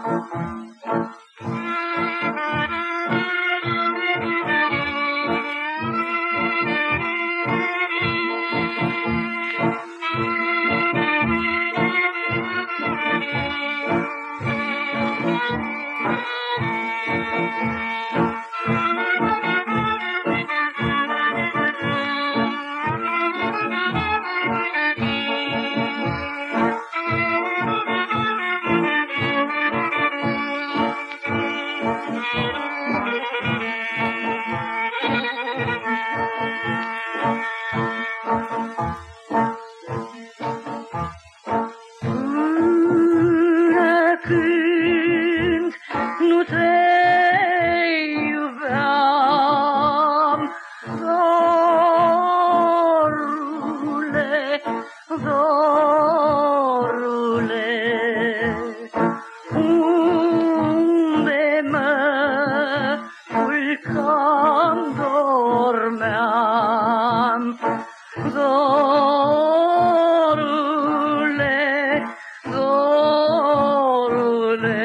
Când nu te iubeam, dorule, dorule, unde mă culcam, dormeam, dorule, dorule.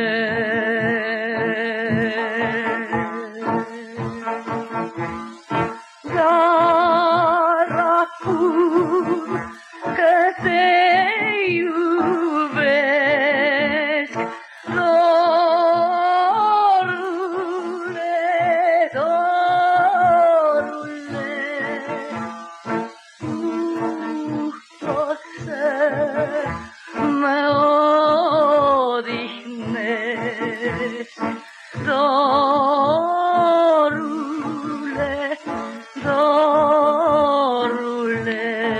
Dar acum că te iubesc, dorule, dorule, nu pot să mă odihnesc, dorule, dorule.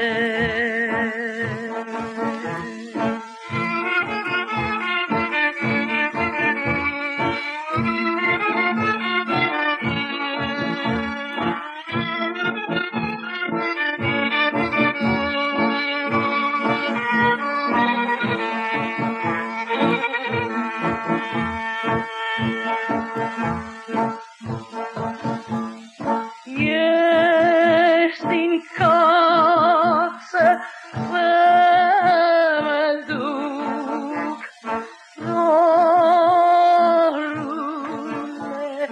Ești din casă să mă duc, dorule,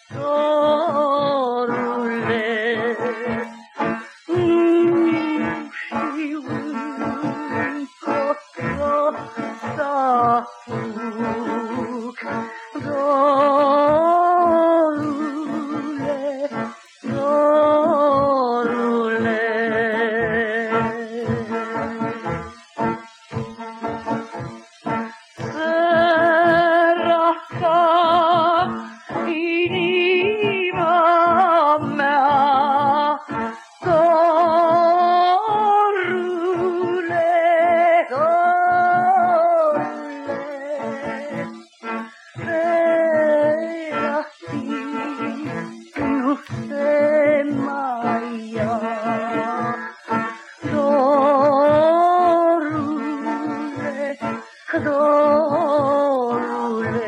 dorule, nu știu încotro să fug, dorule, dorule. Săraca inima mea, dorule, dorule, de-a fi nu se mai ia, dorule, dorule.